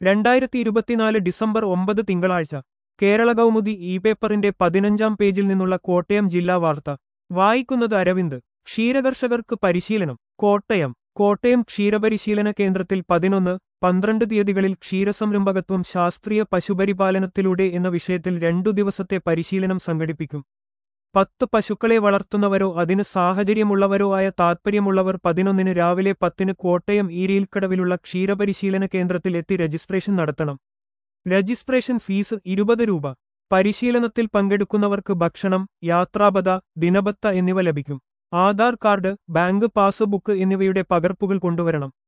2024 December 9 തിങ്കളാഴ്ച Kerala Kaumudi E പേപ്പറിന്റെ 15-ാം പേജിൽ നിന്നുള്ള കോട്ടയം ജില്ലാ വാർത്ത വായിക്കുന്നത് അരവിന്ദ്. ക്ഷീരകർഷകർക്ക് പരിശീലനം. കോട്ടയം ക്ഷീരപരിശീലന കേന്ദ്രത്തിൽ 11-12 തീയതികളിൽ ക്ഷീരസംരംഭകത്വം ശാസ്ത്രീയ പശുപരിപാലനത്തിലൂടെ എന്ന വിഷയത്തിൽ 2 ദിവസത്തെ പരിശീലനം സംഘടിപ്പിക്കും. 10 പശുക്കളെ വളർത്തുന്നവരോ അതിന് സാഹചര്യമുള്ളവരോ ആയ താൽപ്പര്യമുള്ളവർ 11-ന് രാവിലെ 10-ന് കോട്ടയം ഈരിയിൽക്കടവിലുള്ള ക്ഷീരപരിശീലന കേന്ദ്രത്തിൽ എത്തി രജിസ്ട്രേഷൻ നടത്തണം. രജിസ്ട്രേഷൻ ഫീസ് 20 രൂപ. പരിശീലനത്തിൽ പങ്കെടുക്കുന്നവർക്ക് ഭക്ഷണം, യാത്രാബത്ത, ദിനബത്ത എന്നിവ ലഭിക്കും. ആധാർ കാർഡ്, ബാങ്ക് പാസ്ബുക്ക് എന്നിവയുടെ പകർപ്പുകൾ കൊണ്ടുവരണം.